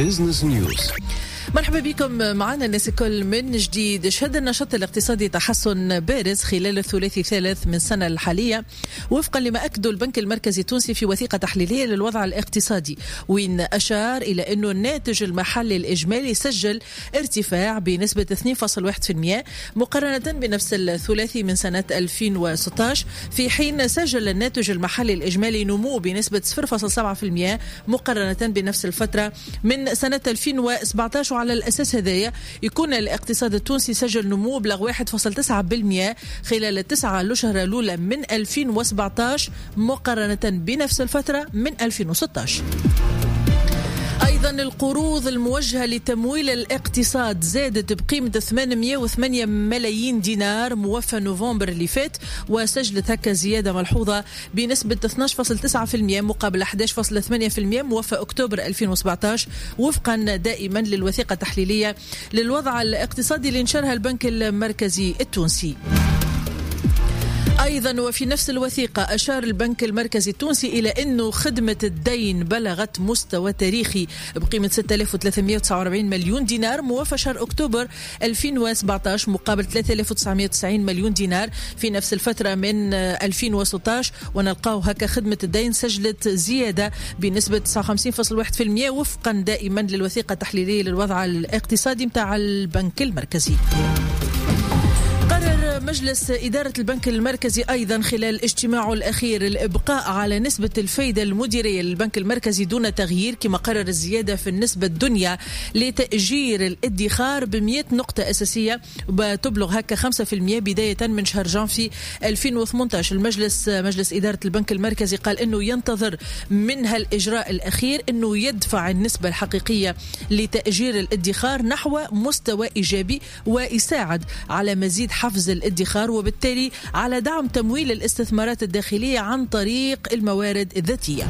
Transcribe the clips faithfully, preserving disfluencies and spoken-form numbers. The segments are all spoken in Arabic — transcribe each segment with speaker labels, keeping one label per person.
Speaker 1: بيزنس نيوز.
Speaker 2: مرحبا بكم معنا الناس الكل من جديد. شهد النشاط الاقتصادي تحسن بارز خلال الثلاثي الثالث من السنة الحالية وفقا لما أكده البنك المركزي التونسي في وثيقة تحليلية للوضع الاقتصادي، وين أشار إلى أنه الناتج المحلي الإجمالي سجل ارتفاع بنسبة اثنين فاصلة واحد بالمئة مقارنة بنفس الثلاثي من سنة ألفين وستة عشر، في حين سجل الناتج المحلي الإجمالي نمو بنسبة صفر فاصلة سبعة بالمئة مقارنة بنفس الفترة من سنة ألفين وسبعة عشر. على الأساس هذايا يكون الاقتصاد التونسي سجل نمو بلغ واحد فاصلة تسعة بالمئة خلال التسعة الأشهر الأولى من ألفين وسبعة عشر مقارنة بنفس الفترة من ألفين وستة عشر. أيضا القروض الموجهة لتمويل الاقتصاد زادت بقيمة ثمانمئة وثمانية ملايين دينار موفى نوفمبر اللي فات، وسجلت هكا زيادة ملحوظة بنسبة اثنين عشر فاصلة تسعة بالمئة مقابل أحد عشر فاصلة ثمانية بالمئة موفى أكتوبر ألفين وسبعة عشر، وفقا دائما للوثيقة التحليلية للوضع الاقتصادي اللي نشرها البنك المركزي التونسي. أيضا وفي نفس الوثيقة أشار البنك المركزي التونسي إلى أنه خدمة الدين بلغت مستوى تاريخي بقيمة ستة آلاف وثلاثمئة وتسعة وأربعين مليون دينار موفى شهر أكتوبر ألفين وسبعة عشر مقابل ثلاثة آلاف وتسعمئة وتسعين مليون دينار في نفس الفترة من ألفين وستة عشر، ونلقاو هكا خدمة الدين سجلت زيادة بنسبة تسعة وخمسين فاصلة واحد بالمئة وفقا دائما للوثيقة التحليلية للوضع الاقتصادي متاع البنك المركزي. قرر مجلس إدارة البنك المركزي أيضا خلال اجتماعه الأخير الإبقاء على نسبة الفايدة المديرية للبنك المركزي دون تغيير، كما قرر الزيادة في النسبة الدنيا لتأجير الادخار بمئة نقطة أساسية وتبلغ هكا خمسة بالمئة بداية من شهر جانفي ألفين وثمانية عشر. المجلس مجلس إدارة البنك المركزي قال أنه ينتظر منها الإجراء الأخير أنه يدفع النسبة الحقيقية لتأجير الادخار نحو مستوى إيجابي ويساعد على مزيد حفز الادخار وبالتالي على دعم تمويل الاستثمارات الداخلية عن طريق الموارد الذاتية.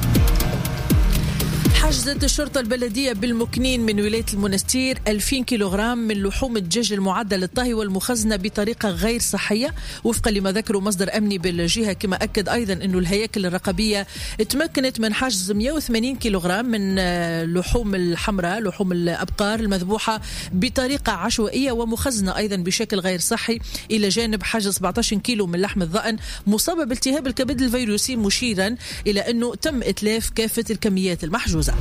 Speaker 2: حجزت الشرطة البلدية بالمكنين من ولاية المنستير ألفين كيلوغرام من لحوم الدجاج المعدة للطهي والمخزنة بطريقة غير صحية وفقا لما ذكروا مصدر أمني بالجهة، كما أكد أيضا أنه الهياكل الرقابية تمكنت من حجز مئة وثمانين كيلوغرام من لحوم الحمراء لحوم الأبقار المذبوحة بطريقة عشوائية ومخزنة أيضا بشكل غير صحي، إلى جانب حجز سبعة عشر كيلو من لحم الضأن مصاب بالتهاب الكبد الفيروسي، مشيرا إلى أنه تم إتلاف كافة الكميات المحجوزة.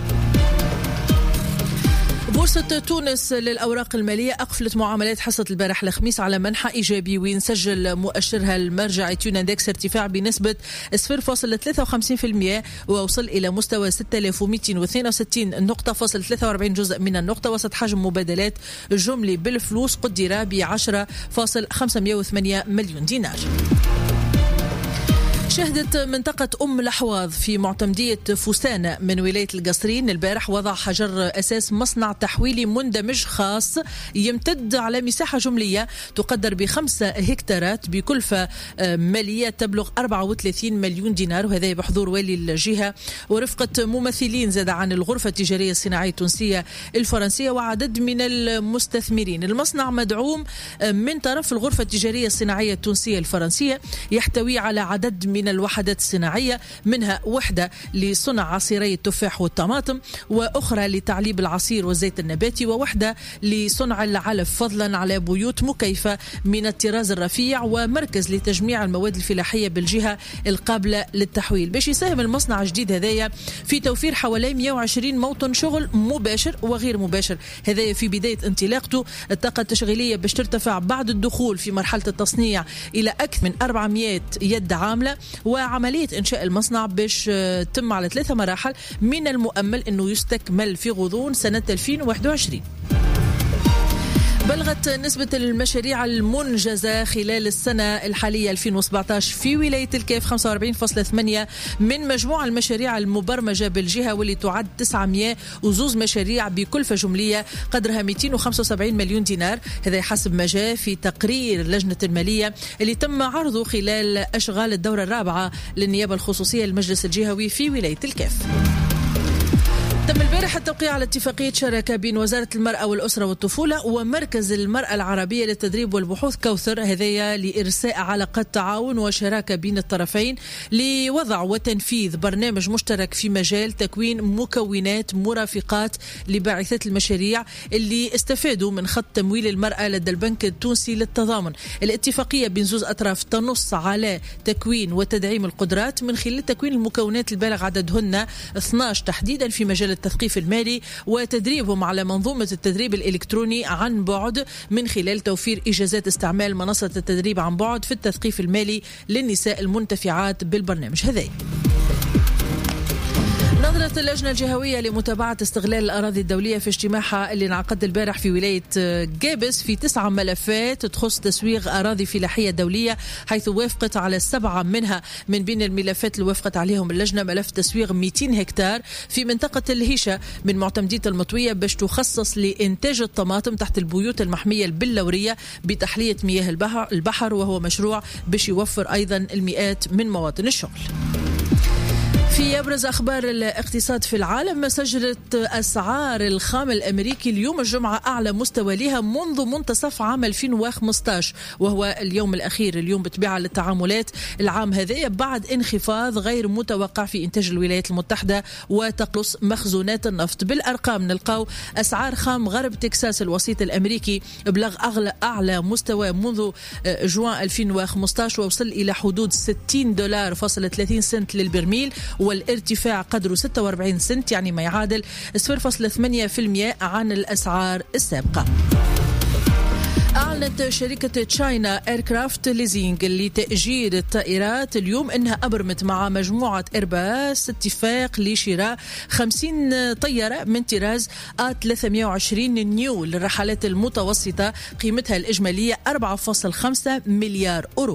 Speaker 2: بورصة تونس للأوراق المالية أقفلت معاملات حصة البارح الخميس على منحى إيجابي، وين سجل مؤشرها المرجعي تون اندكس ارتفاع بنسبة صفر فاصلة ثلاثة وخمسين بالمئة ووصل إلى مستوى ستة آلاف ومئتين واثنين وستين نقطة فاصل ثلاثة وأربعين جزء من النقطة، وسط حجم مبادلات الجملي بالفلوس قدر ب عشرة فاصلة خمسمئة وثمانية مليون دينار. شهدت منطقة أم الأحواض في معتمدية فوسانة من ولاية القصرين البارح وضع حجر أساس مصنع تحويلي مندمج خاص يمتد على مساحة جملية تقدر بخمسة هكتارات بكلفة مالية تبلغ أربعة وثلاثين مليون دينار، وهذا بحضور والي الجهة ورفقة ممثلين زاد عن الغرفة التجارية الصناعية التونسية الفرنسية وعدد من المستثمرين. المصنع مدعوم من طرف الغرفة التجارية الصناعية التونسية الفرنسية، يحتوي على عدد من الوحدات الصناعية، منها وحدة لصنع عصيري التفاح والطماطم، وأخرى لتعليب العصير والزيت النباتي، ووحدة لصنع العلف، فضلا على بيوت مكيفة من الطراز الرفيع، ومركز لتجميع المواد الفلاحية بالجهة القابلة للتحويل، باش يساهم المصنع الجديد هذايا في توفير حوالي مئة وعشرين موطن شغل مباشر وغير مباشر. هذايا في بداية انطلاقته. الطاقة التشغيلية باش ترتفع بعد الدخول في مرحلة التصنيع إلى أكثر من أربعمئة يد عاملة، وعملية إنشاء المصنع باش تم على ثلاثة مراحل، من المؤمل أنه يستكمل في غضون سنة ألفين وواحد وعشرين. بلغت نسبة المشاريع المنجزة خلال السنة الحالية ألفين وسبعة عشر في ولاية الكيف خمسة وأربعين فاصلة ثمانية من مجموع المشاريع المبرمجة بالجهة، واللي تعد تسعمئة وزوز مشاريع بكلفة جملية قدرها مئتين وخمسة وسبعين مليون دينار. هذا حسب ما جاء في تقرير لجنة المالية اللي تم عرضه خلال أشغال الدورة الرابعة للنيابة الخصوصية للمجلس الجهوي في ولاية الكيف. تم البارح التوقيع على اتفاقية شراكة بين وزارة المرأة والأسرة والطفولة ومركز المرأة العربية للتدريب والبحوث كوثر، هذايا لإرساء علاقات تعاون وشراكة بين الطرفين لوضع وتنفيذ برنامج مشترك في مجال تكوين مكونات مرافقات لباعثات المشاريع اللي استفادوا من خط تمويل المرأة لدى البنك التونسي للتضامن. الاتفاقية بين زوز أطراف تنص على تكوين وتدعيم القدرات من خلال تكوين المكونات البالغ عددهن اثني عشر تحديدا في مجال التثقيف المالي وتدريبهم على منظومة التدريب الإلكتروني عن بعد من خلال توفير إجازات استعمال منصة التدريب عن بعد في التثقيف المالي للنساء المنتفعات بالبرنامج هذا. نظرت اللجنة الجهوية لمتابعة استغلال الأراضي الدولية في اجتماعها اللي انعقد البارح في ولاية جابس في تسعة ملفات تخص تسويغ أراضي فلاحية دولية، حيث وافقت على سبعة منها. من بين الملفات اللي وافقت عليهم اللجنة ملف تسويغ مئتين هكتار في منطقة الهيشة من معتمدية المطوية باش تخصص لإنتاج الطماطم تحت البيوت المحمية البلورية بتحلية مياه البحر، وهو مشروع باش يوفر أيضا المئات من مواطن الشغل. في أبرز أخبار الاقتصاد في العالم، سجلت أسعار الخام الأمريكي اليوم الجمعة أعلى مستوى لها منذ منتصف عام ألفين وخمسة عشر، وهو اليوم الأخير اليوم بطبيعة للتعاملات العام هذا بعد انخفاض غير متوقع في إنتاج الولايات المتحدة وتقلص مخزونات النفط. بالأرقام نلقاو أسعار خام غرب تكساس الوسيط الأمريكي بلغ أغلى أعلى مستوى منذ جوان ألفين وخمسة عشر ووصل إلى حدود ستين دولار فاصلة ثلاثين سنت للبرميل، والارتفاع قدره ستة وأربعين سنت يعني ما يعادل صفر فاصلة ثمانية بالمئة عن الأسعار السابقة. أعلنت شركة تشاينا ايركرافت ليزينج لتأجير الطائرات اليوم أنها أبرمت مع مجموعة إيرباص اتفاق لشراء خمسين طيارة من طراز آ ثلاثمئة وعشرين نيو للرحلات المتوسطة قيمتها الإجمالية أربعة فاصلة خمسة مليار أورو.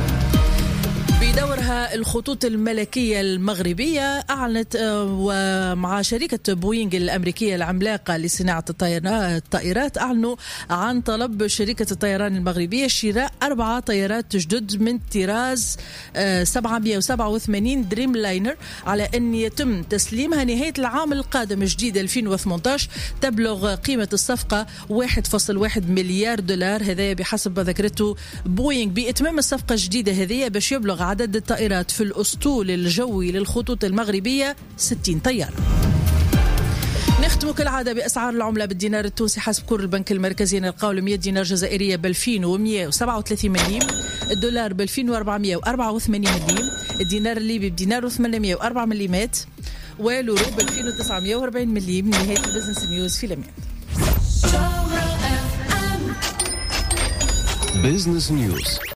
Speaker 2: بدورها الخطوط الملكية المغربية أعلنت ومع شركة بوينغ الأمريكية العملاقة لصناعة الطائرات أعلنوا عن طلب شركة الطيران المغربية شراء أربعة طيارات جدد من طراز سبعمئة وسبعة وثمانين دريم لاينر على أن يتم تسليمها نهاية العام القادم الجديد ألفين وثمانية عشر. تبلغ قيمة الصفقة واحد فاصلة واحد مليار دولار، هذا بحسب ما ذكرته بوينغ. بإتمام الصفقة الجديدة هذه باش يبلغ عدد الطائرات في الأسطول الجوي للخطوط المغربية ستين طيارة. نختم كالعادة بأسعار العملة بالدينار التونسي حسب كور البنك المركزي نلقاو مئة دينار جزائرية ب ألفين ومئة وسبعة وثلاثين مليم، الدولار ب ألفين وأربعمئة وأربعة وثمانين مليم، الدينار الليبي بدينار وثمانمئة وأربعة مليمات، واليورو ب ألفين وتسعمئة وأربعين مليم. نهاية البزنس نيوز في الأمان.
Speaker 1: بزنس نيوز.